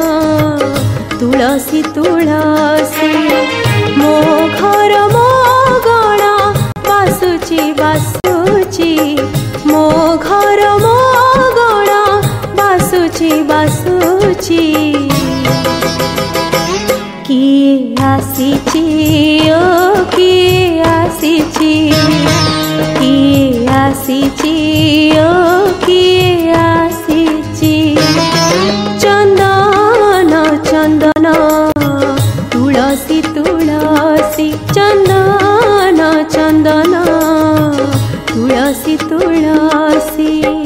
तुलसी तुलसी मो घर मो गणा बासुची बासुची मो घर मो गणा बासुची बासुची किए आसीची ओ किए आसीची किए आसीची ओ किए आसीची चंदन चंदन तुलसी तुलसी चंदन चंदन तुलसी तुलसी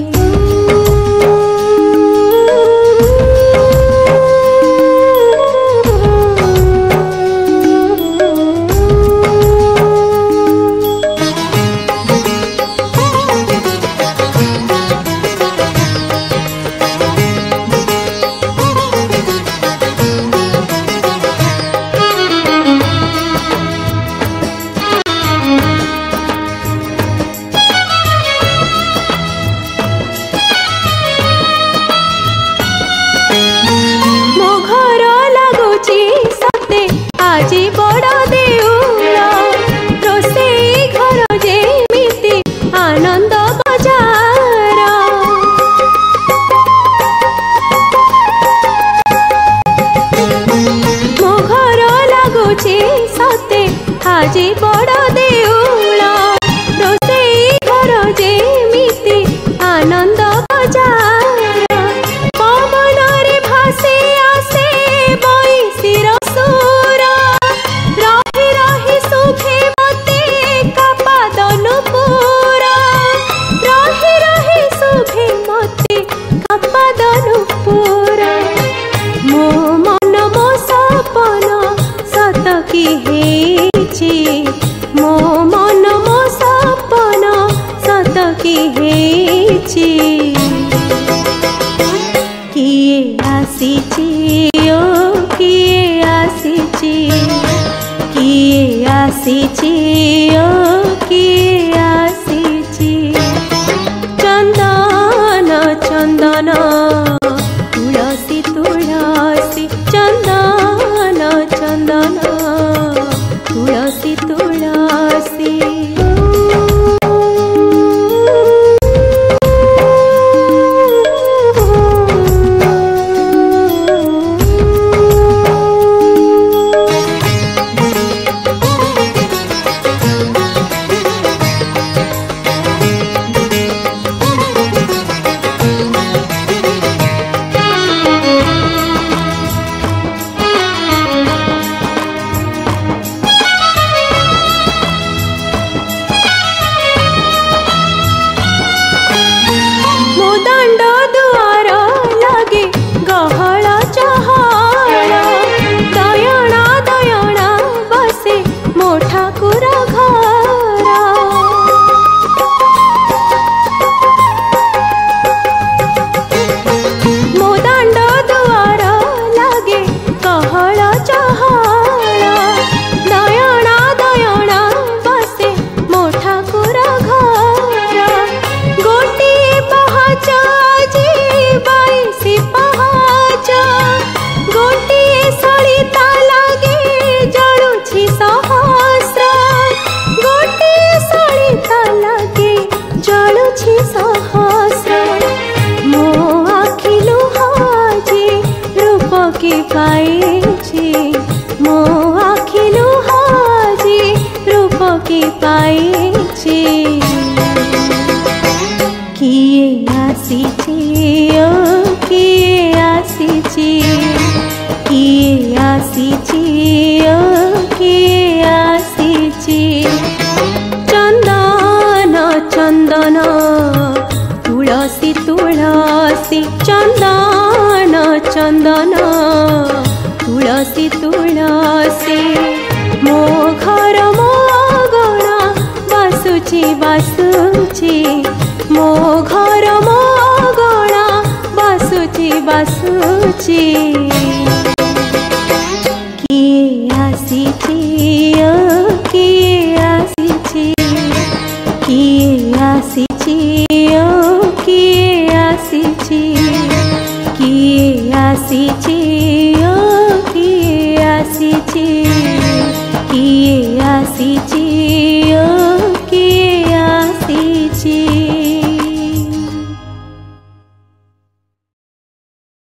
आजी बड़ देउल रोसई घर जेमिति आनंद बजार पवन रे भासे आसे बैसीर सुर रही रही सुभे मते कापादनुपुर रही रही सुभे मते कापादनुपुर मो मन मो सपन सत की मो मन मो सपन सत की हेची किए आसीची ओ किए आसीची किए आसीची ओ किए आसीची चंदन चंदन तुलसी तुलसी चंदन चंदन तुलसी तुलसी मो आखिलु हाजी रूप की पाइछि किए आसीछि ओ किए आसीछि किए आसीछि ओ किए आसीछि चंदन चंदन तुलसी तुलसी चंदन चंदन तुलसी तुलसी मो घर मो गणा बासुची बासुची मो घर मो गणा बासुची बासुची किए आसीछि ओ किए आसीछि किए आसीछि ओ किए आसीछि किए आसीछि किए आसीचे